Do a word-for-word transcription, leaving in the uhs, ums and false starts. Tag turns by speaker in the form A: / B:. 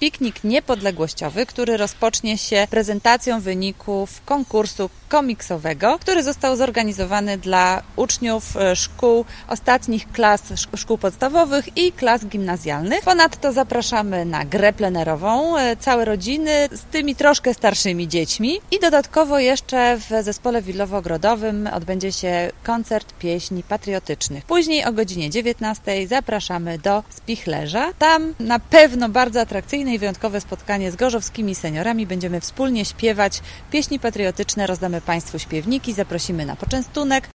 A: piknik niepodległościowy, który rozpocznie się prezentacją wyników konkursu komiksowego, który został zorganizowany dla uczniów szkół ostatnich klas szkół podstawowych i klas gimnazjalnych. Ponadto zapraszamy na grę plenerową całe rodziny z tymi troszkę starszymi dziećmi i dodatkowo jeszcze w zespole Willowo-Ogrodowym odbędzie się koncert pieśni patriotycznych. Później o godzinie dziewiętnastej zapraszamy do Spichlerza. Tam na pewno bardzo atrakcyjne i wyjątkowe spotkanie z gorzowskimi seniorami. Będziemy wspólnie śpiewać pieśni patriotyczne, rozdamy Państwu śpiewniki, zaprosimy na poczęstunek.